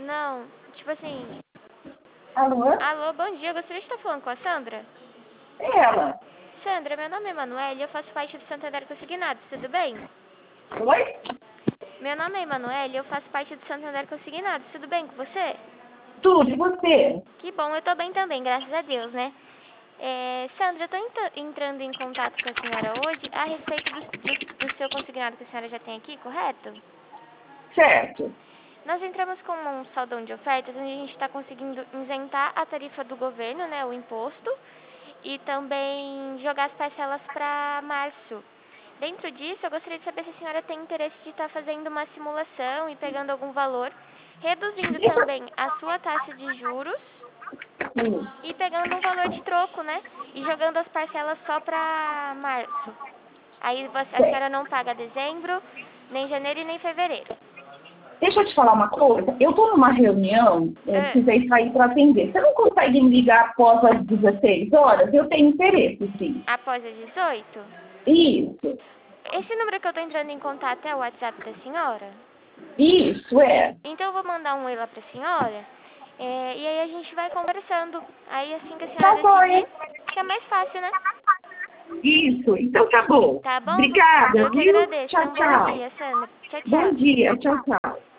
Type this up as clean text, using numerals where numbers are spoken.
Não, tipo assim... Alô? Alô, bom dia, eu gostaria de estar falando com a Sandra. Ela. Sandra, meu nome é Emanuele e eu faço parte do Santander Consignados, tudo bem? Oi? Meu nome é Emanuele e eu faço parte do Santander Consignados, tudo bem com você? Tudo, e você? Que bom, eu tô bem também, graças a Deus, né? Sandra, eu tô entrando em contato com a senhora hoje a respeito do seu consignado que a senhora já tem aqui, correto? Certo. Nós entramos com um saldão de ofertas onde a gente está conseguindo isentar a tarifa do governo, né, o imposto, e também jogar as parcelas para março. Dentro disso, eu gostaria de saber se a senhora tem interesse de estar fazendo uma simulação e pegando algum valor, reduzindo também a sua taxa de juros Sim. e pegando um valor de troco, né? E jogando as parcelas só para março. Aí a senhora não paga dezembro, nem janeiro e nem fevereiro. Deixa eu te falar uma coisa. Eu estou numa reunião, precisei sair para atender. Você não consegue me ligar após as 16 horas? Eu tenho interesse, sim. Após as 18? Isso. Esse número que eu tô entrando em contato é o WhatsApp da senhora? Isso, é. Então eu vou mandar um oi lá pra senhora. E aí a gente vai conversando. Aí assim que a Tá senhora bom, decidir, hein? fica mais fácil, né? Isso. Então tá bom. Tá bom? Obrigada, Eu que viu? agradeço. Tchau, Então, bom tchau. dia, Sandra. Tchau, Bom tchau. dia. Tchau, tchau.